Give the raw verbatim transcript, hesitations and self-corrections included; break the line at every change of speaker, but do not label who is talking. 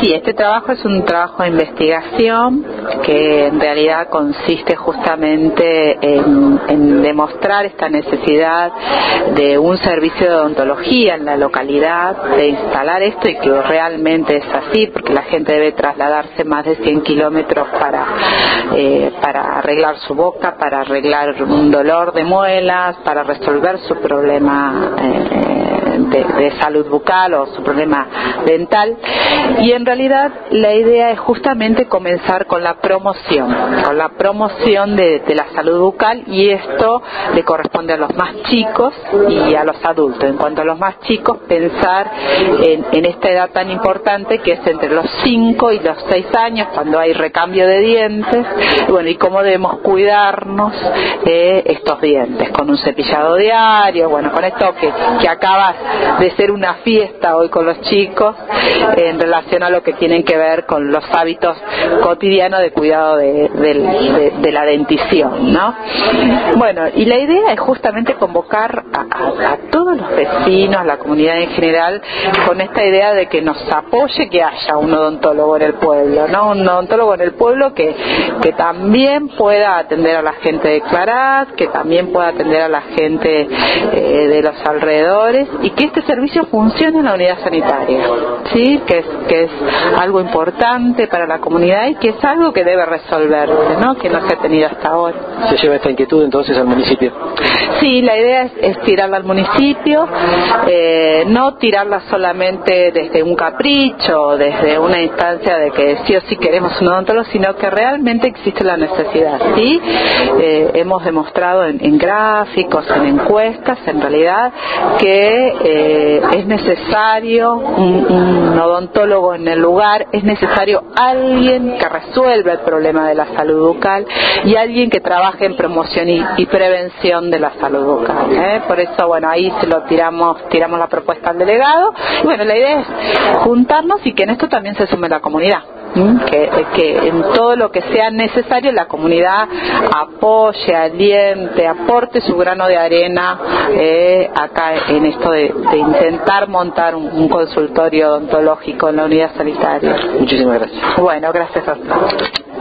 Sí, este trabajo es un trabajo de investigación que en realidad consiste justamente en, en demostrar esta necesidad de un servicio de odontología en la localidad, de instalar esto y que realmente es así, porque la gente debe trasladarse más de cien kilómetros para, eh, para arreglar su boca, para arreglar un dolor de muelas, para resolver su problema eh, de, de salud bucal o su problema dental. Y en realidad la idea es justamente comenzar con la promoción, con la promoción de, de la salud bucal, y esto le corresponde a los más chicos y a los adultos. En cuanto a los más chicos, pensar en, en esta edad tan importante que es entre los cinco y los seis años, cuando hay recambio de dientes, y bueno, y cómo debemos cuidarnos eh, estos dientes, con un cepillado diario, bueno, con esto que, que acaba de ser una fiesta hoy con los chicos, eh, en relación a lo que tienen que ver con los hábitos cotidianos de cuidado de, de, de, de la dentición, ¿no? Bueno, y la idea es justamente convocar a, a, a todos los vecinos, a la comunidad en general, con esta idea de que nos apoye que haya un odontólogo en el pueblo, ¿no? Un odontólogo en el pueblo que, que también pueda atender a la gente de Clarás, que también pueda atender a la gente eh, de los alrededores, y que este servicio funcione en la unidad sanitaria, ¿sí? Que es, que es algo importante para la comunidad y que es algo que debe resolverse, ¿no? Que no se ha tenido hasta ahora.
¿Se lleva esta inquietud entonces al municipio?
Sí, la idea es, es tirarla al municipio, eh, no tirarla solamente desde un capricho, desde una instancia de que sí o sí queremos un odontólogo, sino que realmente existe la necesidad, ¿sí? Eh, hemos demostrado en, en gráficos, en encuestas, en realidad, que eh, es necesario un, un odontólogo en el lugar, es necesario alguien que resuelva el problema de la salud bucal y alguien que trabaje en promoción y, y prevención de la salud bucal, ¿eh? Por eso, bueno, ahí se lo tiramos, tiramos la propuesta al delegado, y bueno, la idea es juntarnos y que en esto también se sume la comunidad. Que, que en todo lo que sea necesario la comunidad apoye, aliente, aporte su grano de arena eh, acá en esto de, de intentar montar un, un consultorio odontológico en la unidad sanitaria.
Muchísimas gracias.
Bueno, gracias a usted.